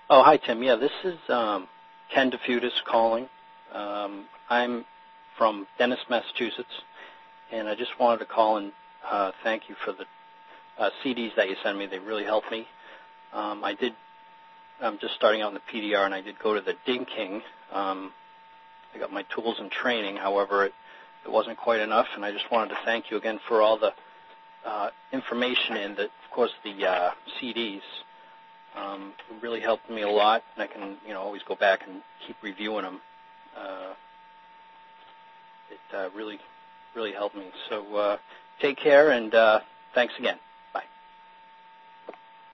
Oh, hi, Tim. Yeah, this is Ken DeFutis calling. I'm from Dennis, Massachusetts, and I just wanted to call and thank you for the CDs that you sent me. They really helped me. I'm just starting out in the PDR, and I did go to the Dinking. I got my tools and training. However, it wasn't quite enough, and I just wanted to thank you again for all the information and, of course, the CDs. It really helped me a lot, and I can, always go back and keep reviewing them. It really, really helped me. So take care, and thanks again.